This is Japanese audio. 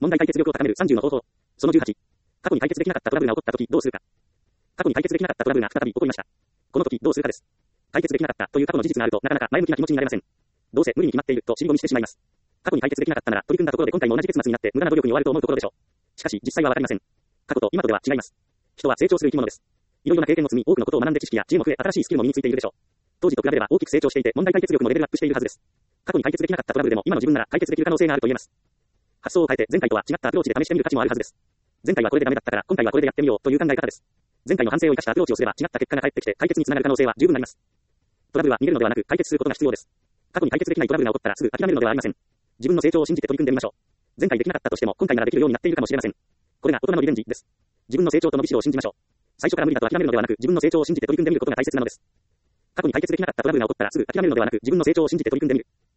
問題解決力を高める30の方法。その18。過去に解決できなかったトラブルが起こったときどうするか。過去に解決できなかったトラブルが再び起こりました。この時どうするかです。解決できなかったという過去の事実があるとなかなか前向きな気持ちになれません。どうせ無理に決まっていると尻込みしてしまいます。過去に解決できなかったなら取り組んだところで今回も同じ結末になって無駄な努力に終わると思うところでしょう。しかし実際はわかりません。過去と今とでは違います。人は成長する生き物です。いろいろな経験を積み多くのことを学んで知識や知恵も増え新しいスキルも身についているでしょう。当時と比べれば大きく成長していて問題解決力もレベルアップしているはずです。過去に解決できなかったトラブルでも今の自分なら解決できる可能性があると言えます。発想を変えて前回とは違ったアプローチで試してみる価値もあるはずです。前回はこれでダメだったから今回はこれでやってみようという考え方です。前回の反省を生かしたアプローチをすれば違った結果が返ってきて解決につながる可能性は十分あります。トラブルは逃げるのではなく解決することが必要です。過去に解決できないトラブルが起こったらすぐ諦めるのではありません。自分の成長を信じて取り組んでみましょう。前回できなかったとしても今回ならできるようになっているかもしれません。これが大人のリベンジです。自分の成長と伸びしろを信じましょう。最初から無理だと諦めるのではなく自分の成長を信じて取り組んでみることが大切なのです。過去に解決できなかったトラブルが起こったらすぐ諦めるのではなく自分の成長を信じて取り組んでみる。